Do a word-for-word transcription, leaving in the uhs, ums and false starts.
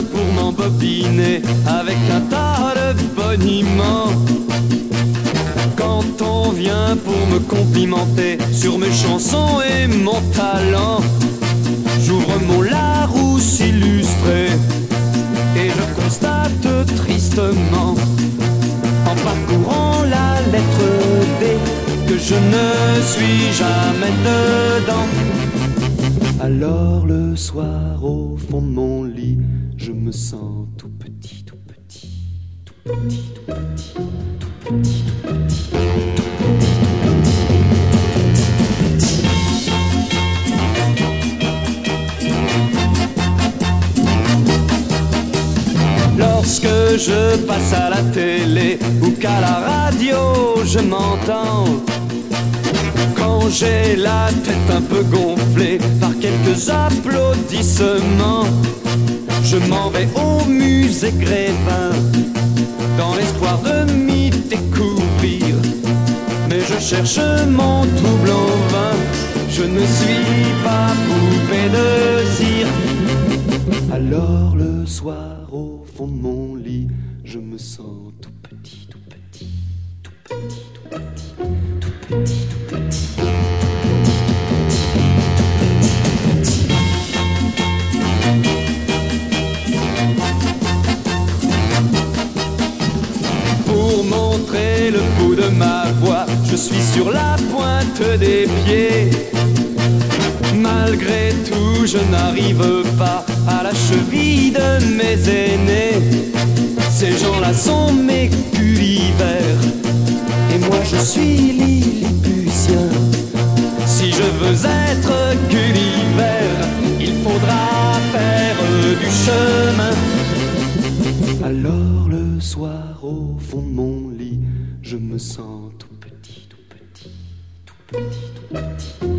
pour m'embobiner avec un tas de boniments. Quand on vient pour me complimenter sur mes chansons et mon talent, j'ouvre mon Larousse illustré et je constate tristement, en parcourant la lettre D, que je ne suis jamais dedans. Alors le soir au fond de mon lit, je me sens tout petit, tout petit, tout petit, tout petit, tout petit, tout petit, tout petit. Lorsque je passe à la télé ou qu'à la radio je m'entends, quand j'ai la tête un peu gonflée par quelques applaudissements, je m'en vais au musée Grévin dans l'espoir de m'y découvrir. Mais je cherche mon double en vain, je ne suis pas poupée de cire. Alors le soir au fond de mon lit, je me sens tout petit, tout petit, tout petit, tout petit, tout petit, tout petit. Pour montrer le bout de ma voix, je suis sur la pointe des pieds. Malgré tout, je n'arrive pas à la cheville de mes aînés. Ces gens-là sont mes Gulliver et moi je suis Lilliputien. Si je veux être Gulliver, il faudra faire du chemin. Alors le soir au fond de mon lit, je me sens tout petit, tout petit, tout petit, tout petit.